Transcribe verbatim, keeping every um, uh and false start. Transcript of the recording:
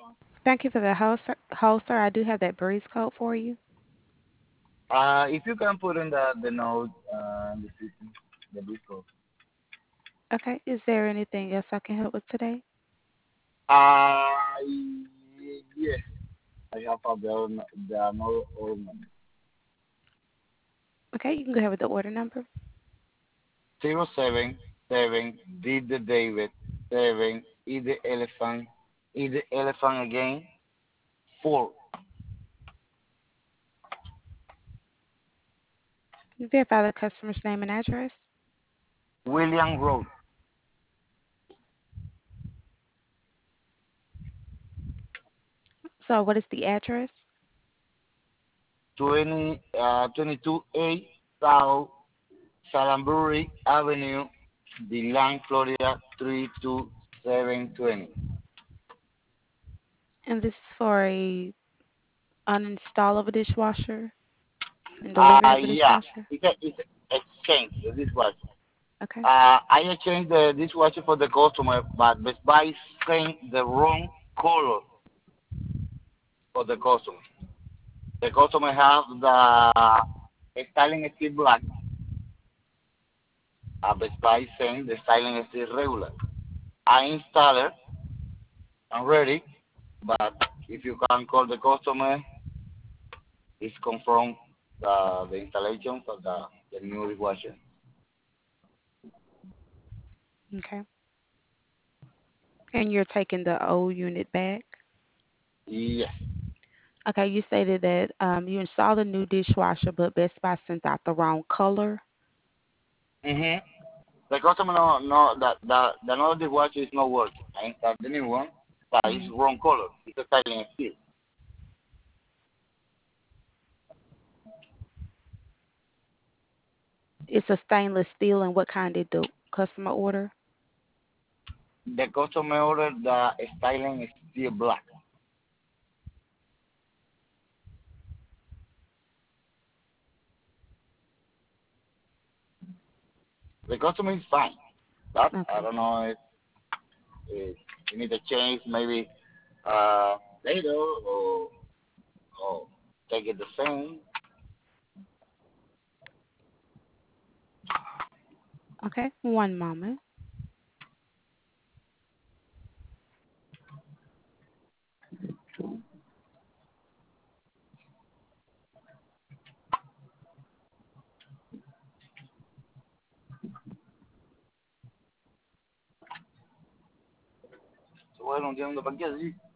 Thank you for the hold, sir. Hold, sir. I do have that breeze code for you. Uh, if you can put in the the note, uh, the system, the Discord. Okay. Is there anything else I can help with today? Uh, yes, I have a the the no ornament. Okay, you can go ahead with the order number. Zero seven seven D the David seven E the elephant E the elephant again four Verify the customer's name and address. William Road So, what is the address? twenty uh twenty two A South Salambury Avenue, DeLand, Florida three two seven twenty. And this is for a uninstall of a dishwasher and delivery Uh of a yeah, dishwasher. it's a, it's a exchange the dishwasher. Okay. Uh, I exchanged the dishwasher for the customer, but Best Buy sent the wrong color for the customer. The customer have the styling steel black. Uh, Best Buy sent the styling steel regular. I installed it. I'm ready, but if you can call the customer, it's confirm the the installation for the the new dishwasher. Okay. And you're taking the old unit back. Yes. Okay, you stated that um, you installed a new dishwasher, but Best Buy sent out the wrong color. Mhm. The customer know know that the the another dishwasher is not working. I installed the new one, but it's Hmm. wrong color. It's a styling steel. It's a stainless steel, and what kind did the customer order? The customer ordered the styling steel black. The customer is fine, but I Okay. don't know if, if you need to change maybe uh, later or or take it the same. Okay. One moment. So, bueno, no entiendo para qué así.